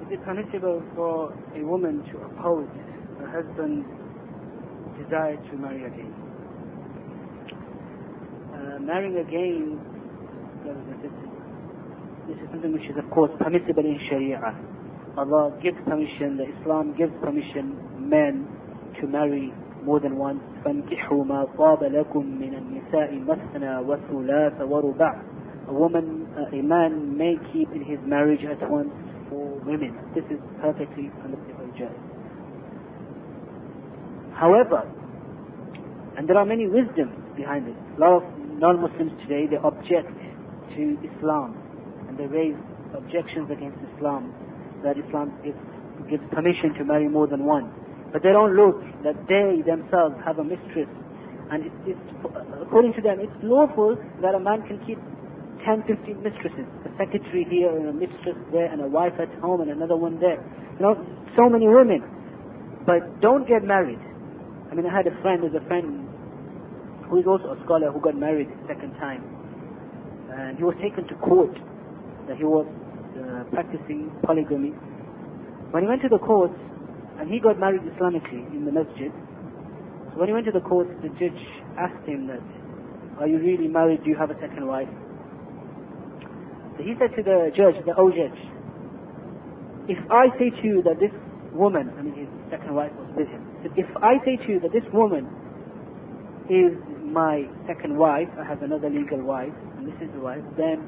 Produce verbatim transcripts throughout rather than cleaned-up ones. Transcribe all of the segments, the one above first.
it permissible for a woman to oppose her husband's desire to marry again? Uh, marrying again, this is something which is of course permissible in Sharia. Allah gives permission, the Islam gives permission men to marry more than once. فَانْكِحُوا مَا طَابَ لَكُم مِّنَ النِّسَاءِ مَثْنَى وَثُلَاثَ وَرُبَاعَ. A woman, uh, a man may keep in his marriage at once for women. This is perfectly permissible. However, and there are many wisdoms behind this. A lot of non-Muslims today, they object to Islam and they raise objections against Islam, that Islam gives, gives permission to marry more than one. But they don't look that they themselves have a mistress, and it's, it's, according to them, it's lawful that a man can keep ten, fifteen mistresses, a secretary here and a mistress there and a wife at home and another one there. You know, so many women. But don't get married. I mean, I had a friend, there's a friend who is also a scholar who got married a second time. And he was taken to court that he was uh, practicing polygamy. When he went to the court, and he got married Islamically in the masjid, so when he went to the court, the judge asked him that, are you really married? Do you have a second wife? So he said to the judge, the oh judge, if I say to you that this woman, I mean his second wife was with him, so if I say to you that this woman is my second wife, I have another legal wife, and this is the wife, then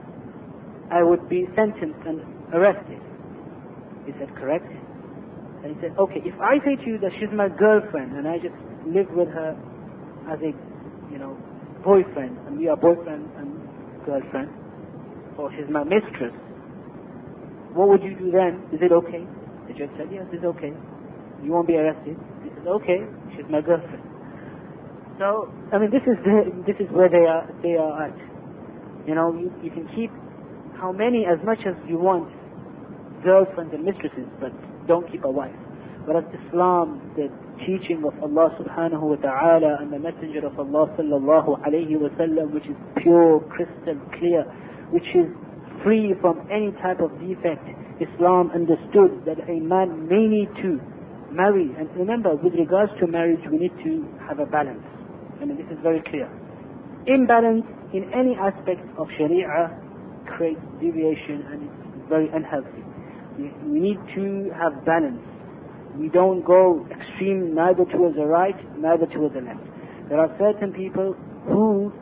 I would be sentenced and arrested. He said, correct? And he said, okay, if I say to you that she's my girlfriend and I just live with her as a, you know, boyfriend, and we are boyfriend and girlfriend, or she's my mistress, what would you do then? Is it okay? The judge said, yes, it's okay. You won't be arrested. He said, okay, she's my girlfriend. So, I mean, this is the, this is where they are they are at. You know, you, you can keep how many, as much as you want, girlfriends and mistresses, but don't keep a wife. Whereas Islam, the teaching of Allah subhanahu wa ta'ala and the messenger of Allah sallallahu alayhi wa sallam, which is pure, crystal clear, which is free from any type of defect, Islam understood that a man may need to marry. And remember, with regards to marriage, we need to have a balance. I mean, this is very clear. Imbalance in any aspect of Sharia creates deviation and it's very unhealthy. We, we need to have balance. We don't go extreme neither towards the right, neither towards the left. There are certain people who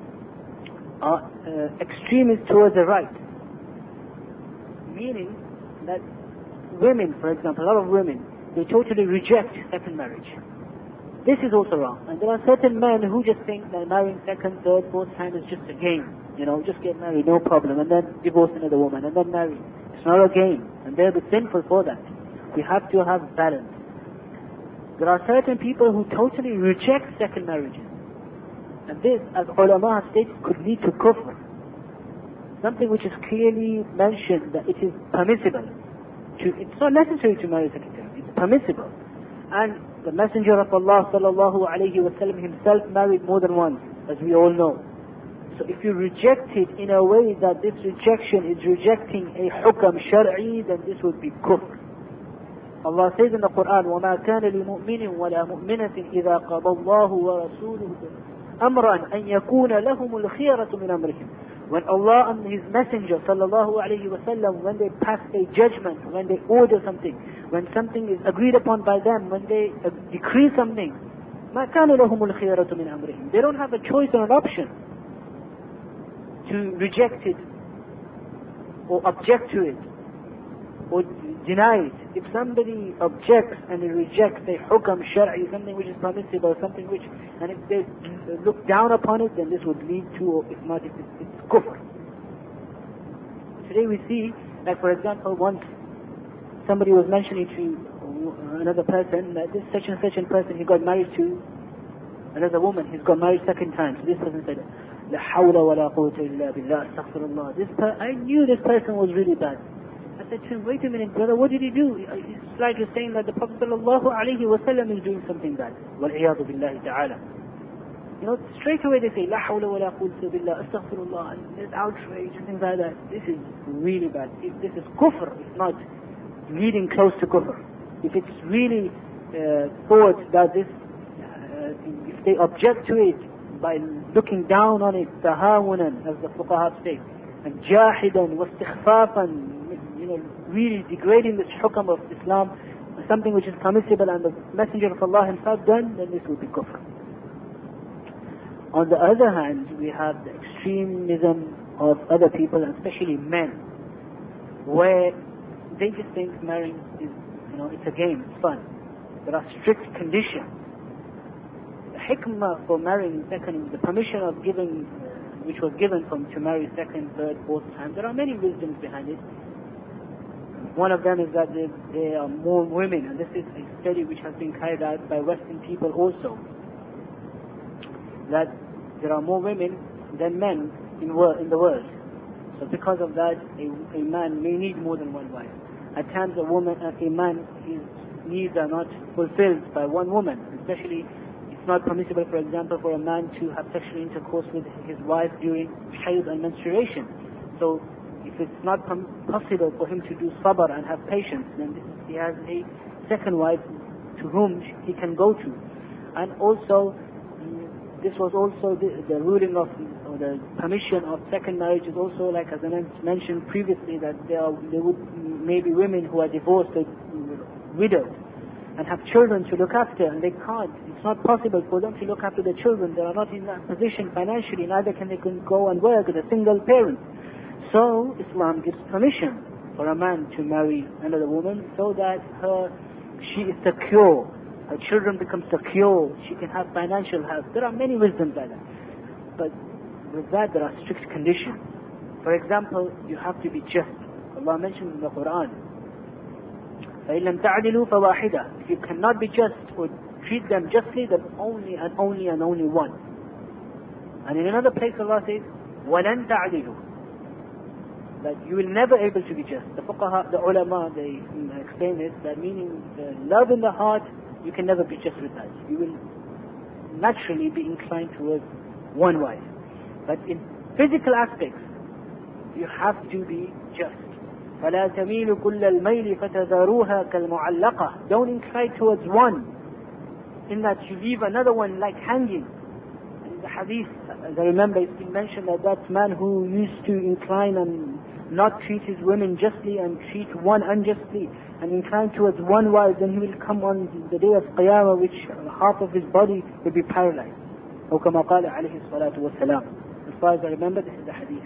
are uh, extremists towards the right. Meaning that women, for example, a lot of women, they totally reject second marriage. This is also wrong. And there are certain men who just think that marrying second, third, fourth time is just a game. You know, just get married, no problem, and then divorce another woman, and then marry. It's not a game, and they'll be sinful for that. We have to have balance. There are certain people who totally reject second marriages. And this, as ulama have stated, could lead to kufr. Something which is clearly mentioned that it is permissible. To, it's not necessary to marry second time. It's permissible. And the Messenger of Allah sallallahu alayhi wa sallam himself married more than once, as we all know. So if you reject it in a way that this rejection is rejecting a hukam shar'i, then this would be kufr. Allah says in the Quran, وَمَا كَانَ لِمُؤْمِنٍ وَلَا مُؤْمِنَةٍ إِذَا قَضَى اللَّهُ وَرَسُولُهُ أَمْرًا أَنْ يَكُونَ لَهُمُ الْخِيَرَةُ مِنْ أَمْرِهِمْ. When Allah and His Messenger sallallahu alayhi wa sallam, when they pass a judgment, when they order something, when something is agreed upon by them, when they uh, decree something, مَا كَانَ لَهُمُ الْخِيَرَةُ مِنْ أَمْرِهِمْ. They don't have a choice or an option to reject it or object to it or deny it. If somebody objects and they rejects a hukam shar'i, something which is permissible, something which, and if they look down upon it, then this would lead to, or if not, it's, it's kufr. Today we see that, for example, once somebody was mentioning to another person that this such and such a person, he got married to another woman, he's got married second time. So this person said, La hawla wa la quwwata illa billah, astaghfirullah. This per- I knew this person was really bad. I said to him, wait a minute, brother, what did he do? It's like you're saying that the Prophet sallallahu alayhi wa sallam is doing something bad. Wal-iyadu billahi ta'ala. You know, straight away they say, La hawla wa la quwwata billah, astaghfirullah, and there's outrage and things like that. This is really bad. If this is kufr, it's not leading close to kufr. If it's really uh, thought that this, uh, if they object to it by looking down on it, tahawunan, as the fuqaha say, and jahidan, wastighfafan, you know, really degrading this hukam of Islam, something which is permissible and the Messenger of Allah himself done, then this would be kufr. On the other hand, we have the extremism of other people, and especially men, where they just think marrying is, you know, it's a game, it's fun. There are strict conditions. The hikmah for marrying second, the permission of giving, uh, which was given from to marry second, third, fourth time, there are many wisdoms behind it. One of them is that there, there are more women, and this is a study which has been carried out by Western people also, that there are more women than men in, wor in the world. So because of that, a, a man may need more than one wife. At times a woman, uh, a man, his needs are not fulfilled by one woman. Especially, it's not permissible, for example, for a man to have sexual intercourse with his wife during hayd and menstruation. So if it's not possible for him to do sabr and have patience, then this is, he has a second wife to whom he can go to. And also, this was also the, the ruling of, or the permission of second marriage is also, like as I mentioned previously, that there, are, there would maybe women who are divorced or widowed and have children to look after, and they can't. It's not possible for them to look after their children. They are not in that position financially, neither can they can go and work as a single parent. So Islam gives permission for a man to marry another woman so that her, she is secure, her children become secure, she can have financial help. There are many wisdoms like that. But with that there are strict conditions. For example, you have to be just. Allah mentioned in the Quran, فَإِن لَمْ تَعْدِلُوا فَوَاحِدًا. If you cannot be just or treat them justly, then only and only and only one. And in another place Allah says, وَلَن تَعْدِلُوا, that you will never able to be just. The fuqaha, the ulama, they explain this, that meaning the love in the heart, you can never be just with that. You will naturally be inclined towards one wife. But in physical aspects, you have to be just. فَلَا تَمِيلُ كُلَّ الْمَيْلِ فَتَذَرُوهَا كَالْمُعَلَّقَةِ. Don't incline towards one, in that you leave another one like hanging. In the hadith, as I remember, it's been mentioned that that man who used to incline and not treat his women justly and treat one unjustly and incline towards one wife, then he will come on the day of Qiyamah, which half of his body will be paralyzed. Or كما قال عليه الصلاة والسلام. As far as I remember, this is the hadith.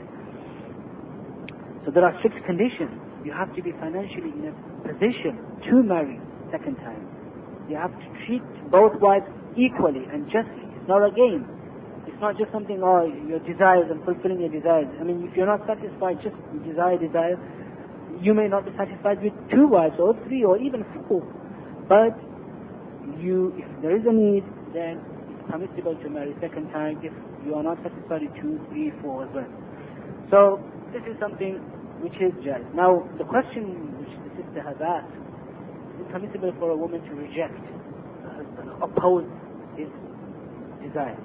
So there are strict conditions. You have to be financially in a position to marry second time. You have to treat both wives equally and justly. It's not a game. It's not just something, oh, your desires and fulfilling your desires. I mean, if you're not satisfied, just desire, desire, you may not be satisfied with two wives or three or even four. But you, if there is a need, then it's permissible to marry second time if you are not satisfied with two, three, four as well. So this is something which is jaiz. Now, the question which the sister has asked, is it permissible for a woman to reject her husband, oppose his desire?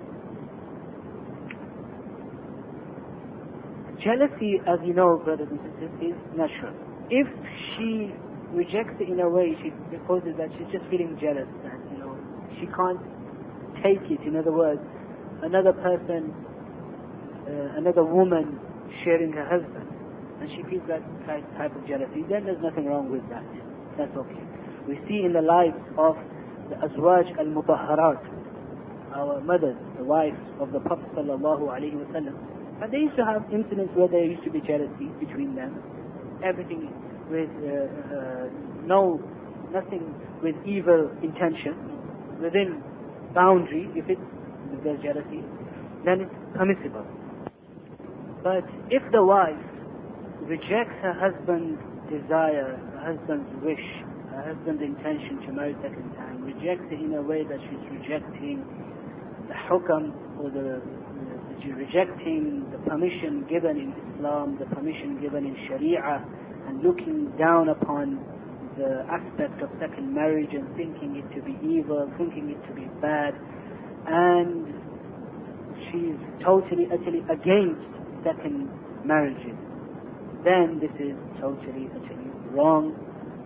Jealousy, as you know, brothers and sisters, is natural. If she rejects it in a way, she supposes that she's just feeling jealous, and you know, she can't take it. In other words, another person, uh, another woman sharing her husband, and she feels that type of jealousy, then there's nothing wrong with that. That's okay. We see in the lives of the Azwaj al-Mutahharat, our mothers, the wives of the Prophet sallallahu alaihi wasallam, and they used to have incidents where there used to be jealousy between them. Everything with uh, uh, no, nothing with evil intention, within boundary. If it's if there's jealousy, then it's permissible. But if the wife rejects her husband's desire, her husband's wish, her husband's intention to marry second time, rejects it in a way that she's rejecting the hukam or the She's rejecting the permission given in Islam, the permission given in Sharia, and looking down upon the aspect of second marriage and thinking it to be evil, thinking it to be bad, and she's totally, utterly against second marriages. Then this is totally, utterly wrong,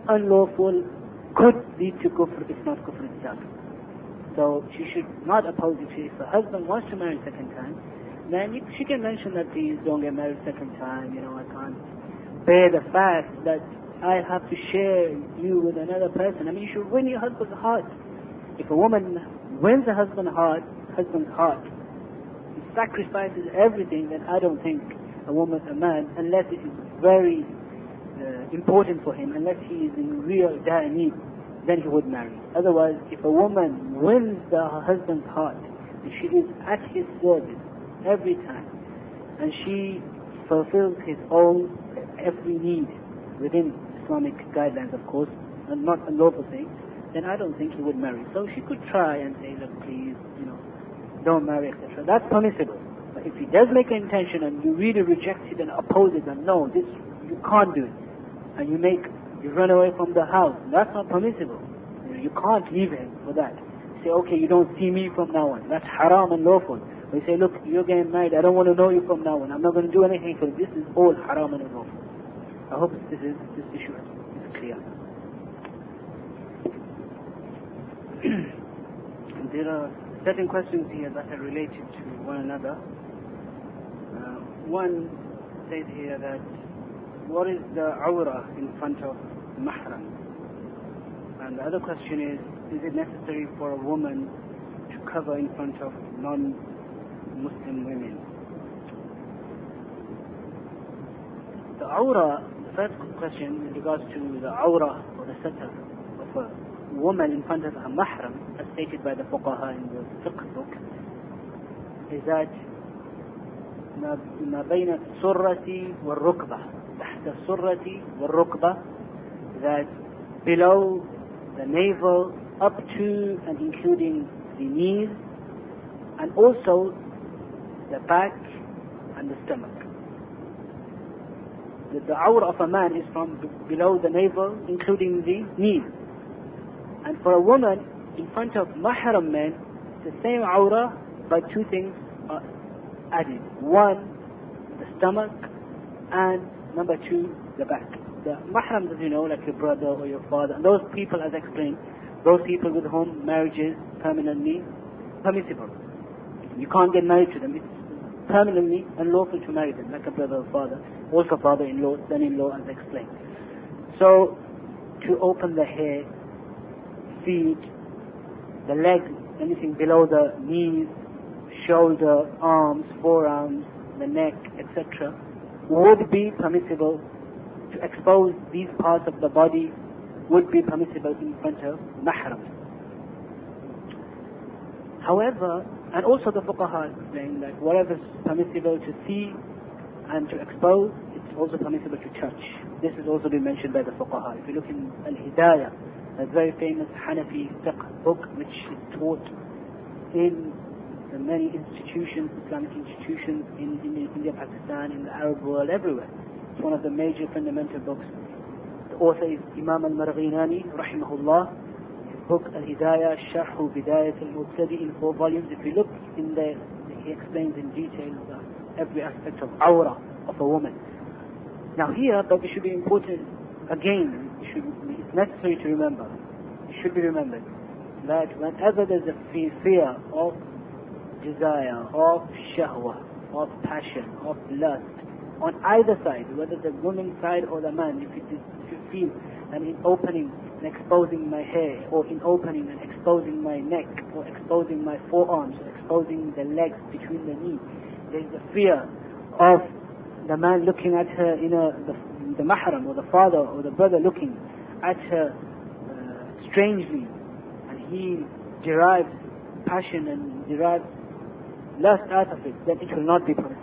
unlawful, could lead to kufr, if not kufr itself. So she should not oppose it. If her husband wants to marry a second time, then she can mention that, please don't get married a second time, you know, I can't bear the fact that I have to share you with another person. I mean, you should win your husband's heart. If a woman wins a husband's heart, husband's heart, he sacrifices everything, then I don't think a woman, a man, unless it is very uh, important for him, unless he is in real dire need, then he would marry. Otherwise, if a woman wins the, her husband's heart, and she is at his service every time, and she fulfills his own every need within Islamic guidelines, of course, and not unlawful things, then I don't think he would marry. So she could try and say, look, please, you know, don't marry, et cetera. That's permissible. But if he does make an intention and you really reject it and oppose it, and no, this you can't do it, and you make you run away from the house, that's not permissible. You know, you can't leave him for that. You say, okay, you don't see me from now on. That's haram and lawful. We say, look, you're getting married, I don't want to know you from now on. I'm not going to do anything for you. This is all haram and lawful. I hope this is this issue is clear. There are certain questions here that are related to one another. Uh, one says here that what is the awra in front of mahram? And the other question is, is it necessary for a woman to cover in front of non-Muslim women? The awra, the first question in regards to the awra or the satar of a woman in front of her mahram, as stated by the fuqaha in the fiqh book, is that ما بين السرة والركبة, تحت السرة والركبة, that below the navel up to and including the knees, and also the back and the stomach. The, the awra of a man is from b- below the navel, including the knees. And for a woman, in front of mahram men, it's the same awra, but two things are added. One, the stomach, and number two, the back. The mahram, as you know, like your brother or your father, and those people, as explained, those people with whom marriage is permanently permissible. You can't get married to them. It's permanently unlawful to marry them, like a brother or father, also father-in-law, son-in-law, as explained. So, to open the hair, feet, the legs, anything below the knees, shoulder, arms, forearms, the neck, et cetera, would be permissible. To expose these parts of the body would be permissible in front of mahram. However, and also the fuqaha is saying that whatever is permissible to see and to expose, it's also permissible to touch. This has also been mentioned by the fuqaha. If you look in Al-Hidayah, a very famous Hanafi fiqh book which is taught in the many institutions, Islamic institutions in, in India, Pakistan, in the Arab world, everywhere. It's one of the major fundamental books. The author is Imam al-Marghinani, rahimahullah. His book Al-Hidayah, Sharhu Bidayat al-Mubtadi, in four volumes. If you look in there, he explains in detail uh, every aspect of awra of a woman. Now here, but it should be important, again, it should, it's necessary to remember, it should be remembered, that whenever there's a fear of desire, of shahwa, of passion, of lust, on either side, whether the woman's side or the man, if, it is, if you feel that in opening and exposing my hair, or in opening and exposing my neck, or exposing my forearms, or exposing the legs between the knees, there is a fear of the man looking at her in a, the, the mahram, or the father or the brother looking at her uh, strangely, and he derives passion and derives lust out of it, then it will not be permissible.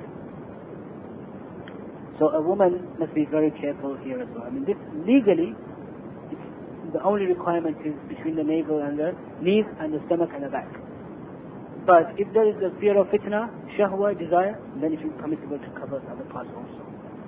So a woman must be very careful here as well. I mean, this legally, it's, the only requirement is between the navel and the knees and the stomach and the back. But if there is a fear of fitna, shahwa, desire, then it is permissible to cover other parts also.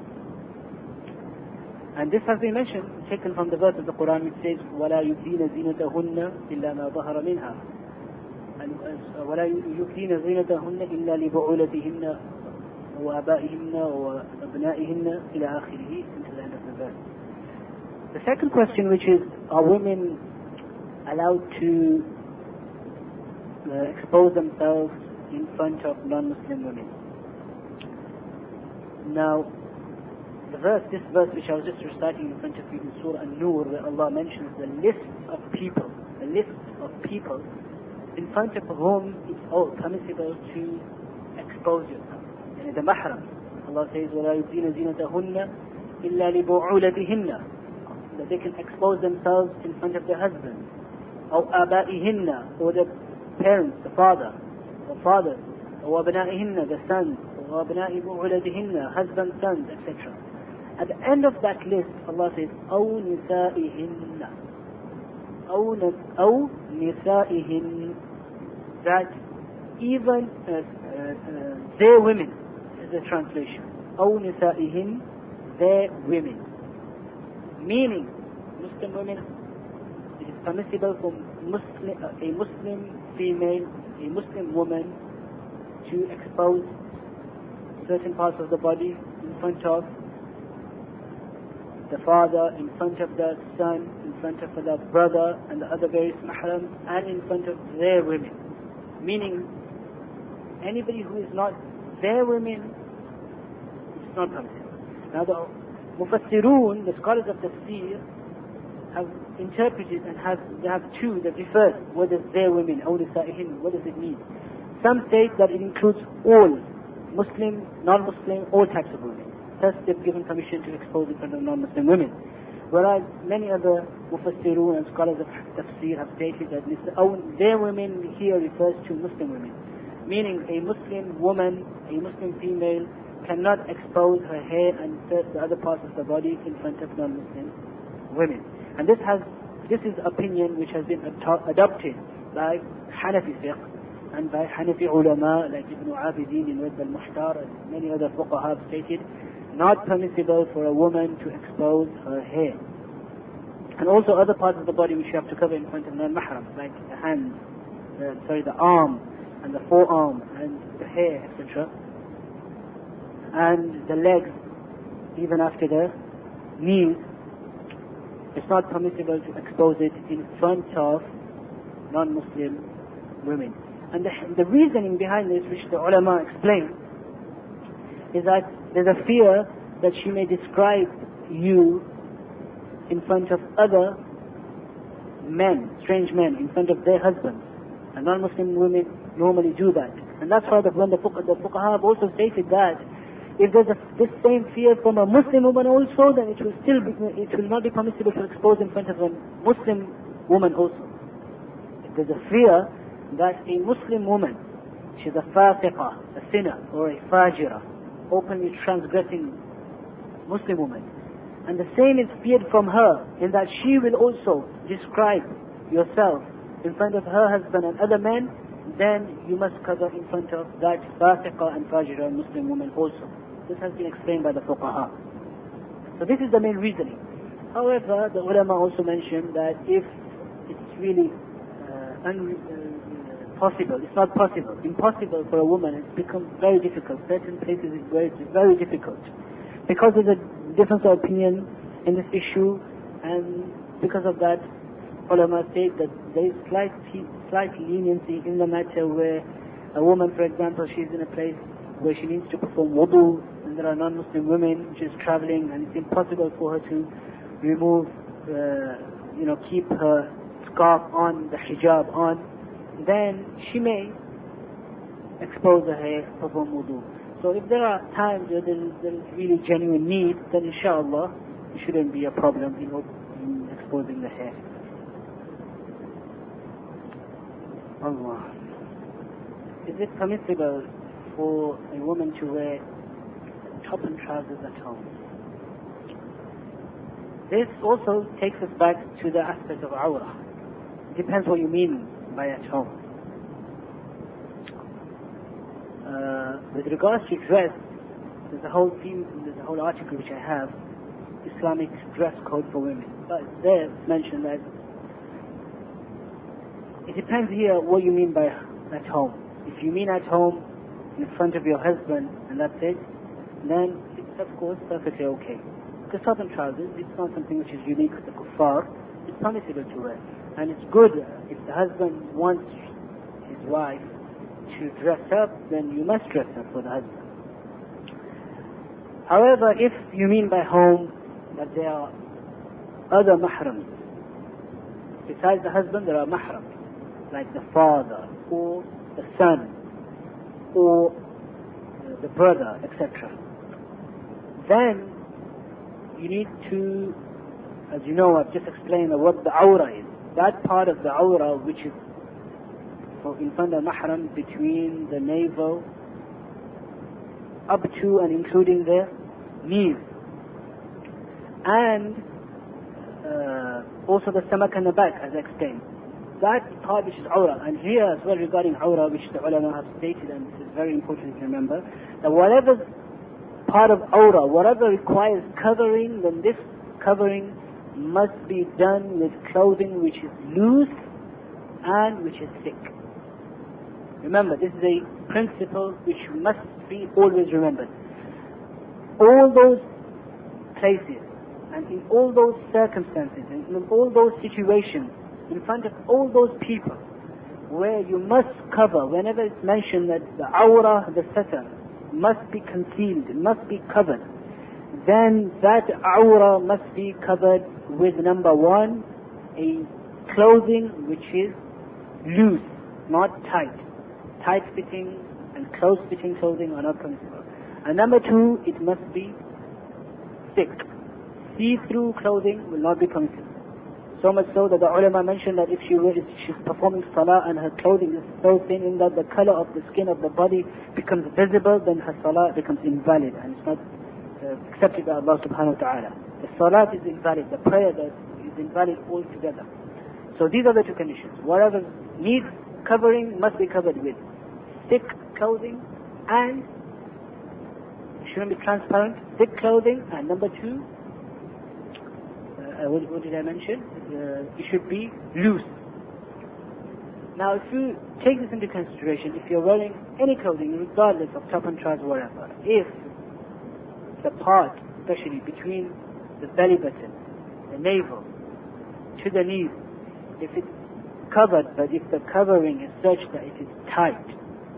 And this has been mentioned, taken from the verse of the Quran which says, وَلَا يُبْدِينَ زِينَتَهُنَّ إِلَّا مَا ظَهَرَ مِنْهَا, and وَلَا يُبْدِينَ زِينَتَهُنَّ إِلَّا لِبُعُولَتِهِنَّ وآبائهن وأبنائهن إلى آخره, into the end of the verse. The second question, which is, are women allowed to uh, expose themselves in front of non-Muslim women? Now, the verse, this verse which I was just reciting in front of you in Surah An-Nur, where Allah mentions the list of people, the list of people in front of whom it's all permissible to expose yourself. And the mahram, Allah says, وَلَا يُبْدِينَ زِينَتَهُنَّ إِلَّا لِبُعُولَتِهِنَّ, that they can expose themselves in front of their husbands, or آبائهن, or their parents, the father, the fathers, or أبنائهن, the sons, or أبناء بعولتهن, husbands, sons, et cetera. At the end of that list, Allah says, أو نسائهن, أو نسائهن, that even uh, uh, uh, their women is the translation. أو نسائهن, their women. Meaning, Muslim women, it is permissible for Muslim, uh, a Muslim female, a Muslim woman to expose certain parts of the body in front of the father, in front of the son, in front of the brother and the other various mahrams, and in front of their women. Meaning, anybody who is not their women, it's not permissible. Now the Mufassirun, the scholars of Tafsir, have interpreted and have they have two that differ. What is their women? أو نسائهن, what does it mean? Some say that it includes all Muslim, non-Muslim, all types of women. Thus they've given permission to expose in front of non-Muslim women. Whereas many other Mufassirun and scholars of Tafsir have stated that this, oh, their women here refers to Muslim women. Meaning a Muslim woman, a Muslim female, cannot expose her hair and the other parts of the body in front of non-Muslim women. And this has, this is opinion which has been ad- adopted by Hanafi fiqh and by Hanafi ulama like Ibn Abidin in Radd al-Muhtar and many other fuqaha have stated, not permissible for a woman to expose her hair. And also other parts of the body which you have to cover in front of non-mahram, like the hands, the, sorry, the arm and the forearm and the hair, et cetera. And the legs, even after the knees, it's not permissible to expose it in front of non-Muslim women. And the, the reasoning behind this, which the ulama explain, is that there's a fear that she may describe you in front of other men, strange men, in front of their husbands. And non-Muslim women normally do that. And that's why the, when the, the fuqaha have also stated that if there's a, this same fear from a Muslim woman also, then it will still be, it will not be permissible to expose in front of a Muslim woman also. If there's a fear that a Muslim woman, she's a fasiqah, a sinner, or a fajira, openly transgressing Muslim woman, and the same is feared from her in that she will also describe yourself in front of her husband and other men, then you must cover in front of that fasiqah and fajira Muslim woman also. This has been explained by the fuqaha. So this is the main reasoning. However, the ulama also mentioned that if it's really uh, un- uh, possible, it's not possible, impossible for a woman, it's become very difficult. Certain places it's very, it's very difficult. Because there's a difference of opinion in this issue, and because of that, ulama state that there is slight, slight leniency in the matter where a woman, for example, she's in a place where she needs to perform wudu, and there are non-Muslim women, she's traveling, and it's impossible for her to remove, uh, you know, keep her scarf on, the hijab on, then she may expose her hair, perform wudu. So if there are times where there is, there is really genuine need, then inshallah, it shouldn't be a problem in, in exposing the hair. Allah. Is it permissible for a woman to wear top and trousers at home? This also takes us back to the aspect of awrah. It depends what you mean by at home. Uh, with regards to dress, there's a whole theme, there's a whole article which I have, Islamic dress code for women. But there it's mentioned that it depends here what you mean by at home. If you mean at home in front of your husband and that's it, then it's of course perfectly okay. Because top and trousers, it's not something which is unique to the kuffar. It's permissible to wear. And it's good if the husband wants his wife to dress up, then you must dress up for the husband. However, if you mean by home that there are other mahrams, besides the husband there are mahrams, like the father, or the son, or the brother, et cetera. Then you need to, as you know, I've just explained what the awra is. That part of the awra which is for in front of mahram, between the navel up to and including the knees, and uh, also the stomach and the back, as I explained. That part which is awra. And here as well regarding awra, which the ulama have stated, and this is very important to remember, that whatever part of awra, whatever requires covering, then this covering must be done with clothing which is loose and which is thick. Remember, this is a principle which must be always remembered. All those places and in all those circumstances and in all those situations, in front of all those people, where you must cover, whenever it's mentioned that the awra, the satar, must be concealed, must be covered, then that awra must be covered with, number one, a clothing which is loose, not tight. Tight-fitting and close-fitting clothing are not permissible. And number two, it must be thick. See-through clothing will not be permissible. So much so that the ulama mentioned that if she were, if she's performing salah and her clothing is so thin in that the color of the skin of the body becomes visible, then her salah becomes invalid and it's not uh, accepted by Allah subhanahu wa ta'ala. The salah is invalid, the prayer that is invalid altogether. So these are the two conditions. Whatever needs covering must be covered with thick clothing, and it shouldn't be transparent, thick clothing, and number two, Uh, what, what did I mention? Uh, it should be loose. Now, if you take this into consideration, if you're wearing any clothing, regardless of top and trousers, whatever, if the part, especially between the belly button, the navel, to the knees, if it's covered, but if the covering is such that it is tight,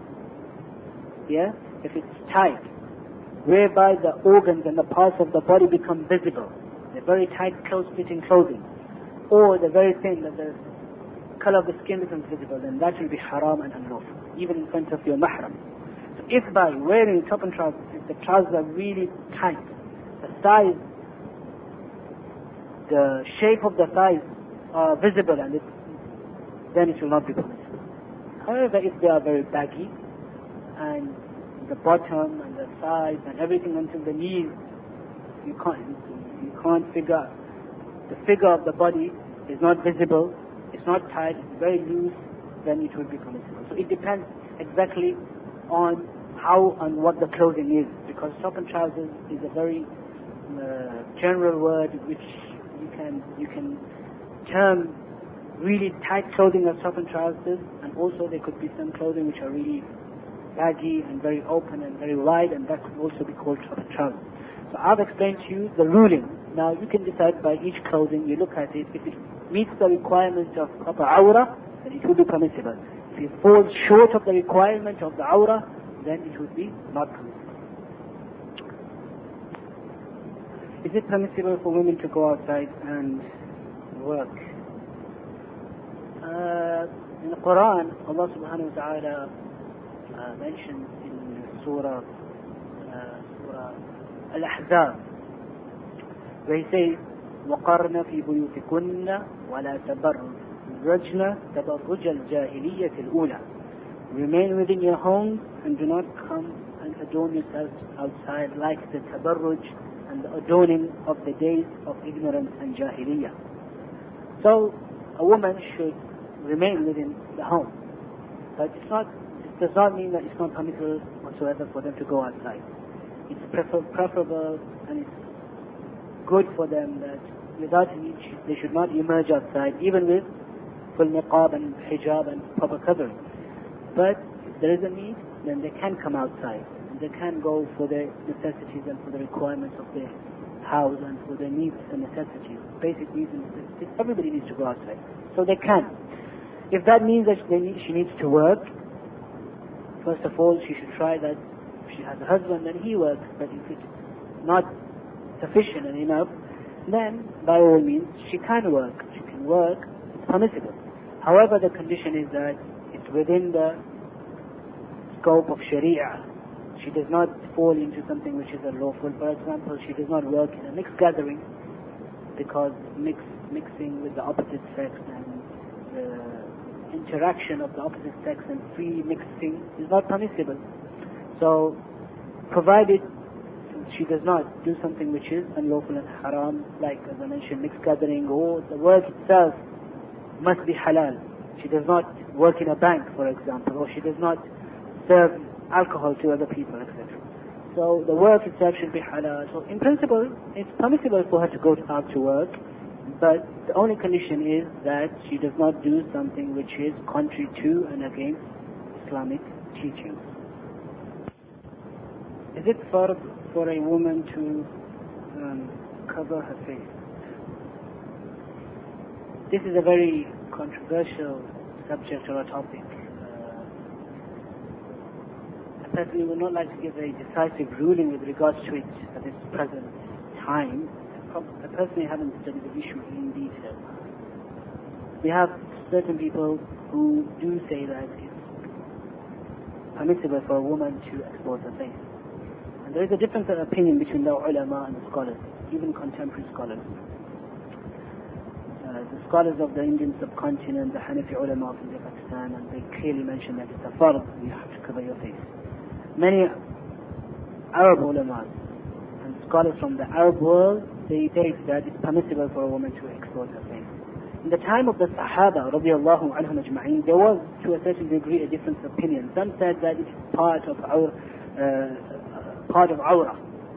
yeah, if it's tight, whereby the organs and the parts of the body become visible, the very tight, close-fitting clothing, or the very thin that the color of the skin becomes visible, then that will be haram and unlawful, even in front of your mahram. So if by wearing top and trousers, if the trousers are really tight, the thighs, the shape of the thighs are visible, and it, then it will not be permissible. However, if they are very baggy, and the bottom and the thighs and everything until the knees, you can't you can't figure the figure of the body is not visible, it's not tight, it's very loose, then it will be permissible. So it depends exactly on how and what the clothing is, because top and trousers is a very uh, general word which you can you can term really tight clothing as top and trousers, and also there could be some clothing which are really baggy and very open and very wide, and that could also be called top and trousers. So I've explained to you the ruling. Now you can decide by each clothing, you look at it, if it meets the requirement of proper awra, then it will be permissible. If it falls short of the requirement of the awra, then it would be not permissible. Is it permissible for women to go outside and work? Uh, in the Quran, Allah subhanahu wa ta'ala uh, mentions in Surah, uh, Surah Al-Ahzab, where he says, وَقَرْنَ فِي بُيُوتِكُنَّ وَلَا تَبَرُّجْنَ تَبَرُّجَ الْجَاهِلِيَّةِ الْأُولَى. Remain within your homes and do not come and adorn yourselves outside like the tabarruj and the adorning of the days of ignorance and jahiliyyah. So a woman should remain within the home, but it's not, it does not mean that it's not permissible whatsoever for them to go outside. It's prefer, preferable and it's good for them that without need they should not emerge outside, even with full niqab and hijab and proper covering. But if there is a need, then they can come outside and they can go for their necessities and for the requirements of their house and for their needs and necessities, basic needs and necessities, everybody needs to go outside. So they can. If that means that they need, she needs to work, first of all, she should try that. If she has a husband, then he works. But if it's not sufficient and enough, then by all means, she can work. She can work. It's permissible. However, the condition is that it's within the scope of Sharia. She does not fall into something which is unlawful. For example, she does not work in a mixed gathering because mix, mixing with the opposite sex and the interaction of the opposite sex and free mixing is not permissible. So, provided she does not do something which is unlawful and haram, like as I mentioned, mixed gathering, or the work itself must be halal. She does not work in a bank, for example, or she does not serve alcohol to other people, et cetera. So the work itself should be halal. So in principle, it's permissible for her to go out to work, but the only condition is that she does not do something which is contrary to and against Islamic teachings. Is it for, for a woman to um, cover her face? This is a very controversial subject or a topic. I personally would not like to give a decisive ruling with regards to it at this present time. I personally haven't studied the issue in detail. We have certain people who do say that it's permissible for a woman to expose her face. And there is a difference of opinion between the ulama and the scholars, even contemporary scholars. Uh, the scholars of the Indian subcontinent, the Hanafi ulama of India, Pakistan, and they clearly mention that it's a fard, you have to cover your face. Many Arab ulama and scholars from the Arab world, they say that it's permissible for a woman to expose her face. In the time of the Sahaba, radiallahu anhum ajma'in, there was to a certain degree a difference of opinion. Some said that it's part of our uh, part of awrah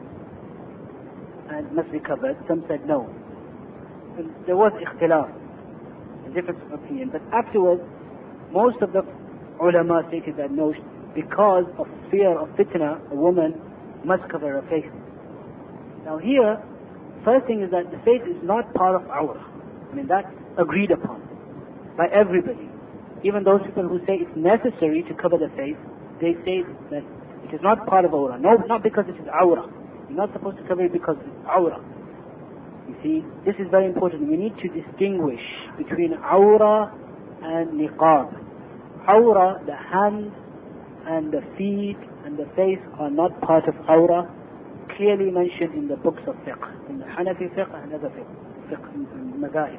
and must be covered. Some said no. And there was ikhtilaf, a difference of opinion. But afterwards, most of the ulama stated that no, because of fear of fitna, a woman must cover her face. Now here, first thing is that the face is not part of awrah. I mean, that's agreed upon by everybody. Even those people who say it's necessary to cover the face, they say that it is not part of awrah. No, not because it is awrah. You're not supposed to cover it because it's awrah. You see, this is very important. We need to distinguish between awrah and niqab. Awrah, the hands and the feet and the face are not part of awrah, clearly mentioned in the books of fiqh, in the Hanafi fiqh and other fiqh, fiqh and madhahib.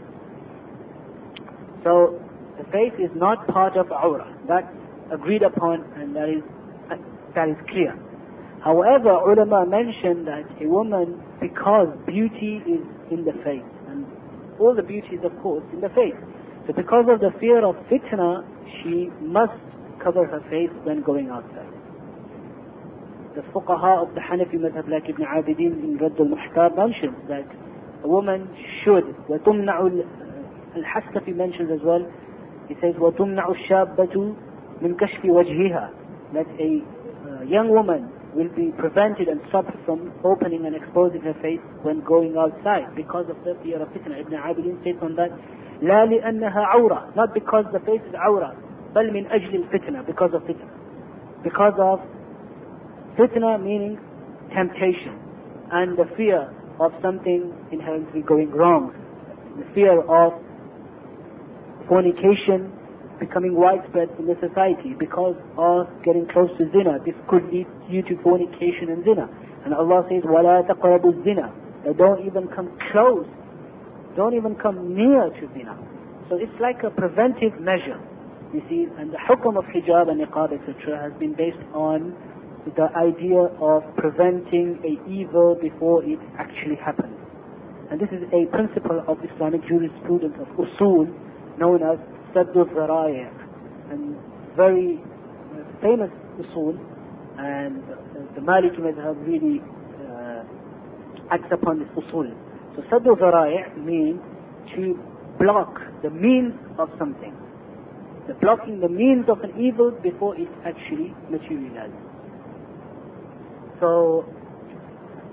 So, the face is not part of awrah. That's agreed upon and that is, that is clear. However, ulama mentioned that a woman, because beauty is in the face, and all the beauty is of course in the face, so because of the fear of fitna, she must cover her face when going outside. The fuqaha of the Hanafi madhab, like Ibn Abidin in Radd al-Muhtar, mentions that a woman should, وَتُمْنَعُ al-Haskafi mentions as well, he says, وَتُمْنَعُ الشَّابَّةُ مِنْ كَشْفِ وَجْهِهَا, that a uh, young woman will be prevented and stopped from opening and exposing her face when going outside because of the fear of fitna. Ibn Abidin states on that, لا لأنها عورة, not because the face is عورة, بل من أجل الفتنة, because of fitna. Because of fitna meaning temptation and the fear of something inherently going wrong, the fear of fornication becoming widespread in the society because of getting close to zina. This could lead you to fornication and zina. And Allah says, وَلَا تَقْرَبُوا الزِّنَا, that don't even come close, don't even come near to zina. So it's like a preventive measure, you see, and the hukum of hijab and niqab, et cetera has been based on the idea of preventing a evil before it actually happens. And this is a principle of Islamic jurisprudence of usul known as Sadd al-Zara'i', and very famous usul, and the Maliki madhab really uh, acts upon this usul. So Sadd al-Zara'i' means to block the means of something, the blocking the means of an evil before it actually materializes. So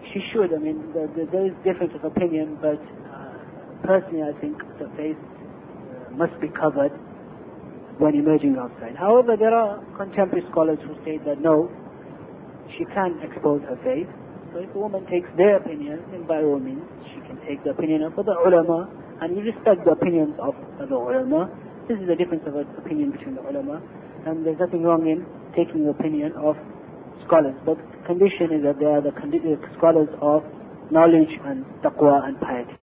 she should. I mean, the, the, there is difference of opinion, but uh, personally I think the face uh, must be covered when emerging outside. However, there are contemporary scholars who say that no, she can expose her face. So if a woman takes their opinion, then by all means she can take the opinion of the ulama, and we respect the opinions of the ulama. This is the difference of opinion between the ulama, and there's nothing wrong in taking the opinion of scholars. But the condition is that they are the scholars of knowledge and taqwa and piety.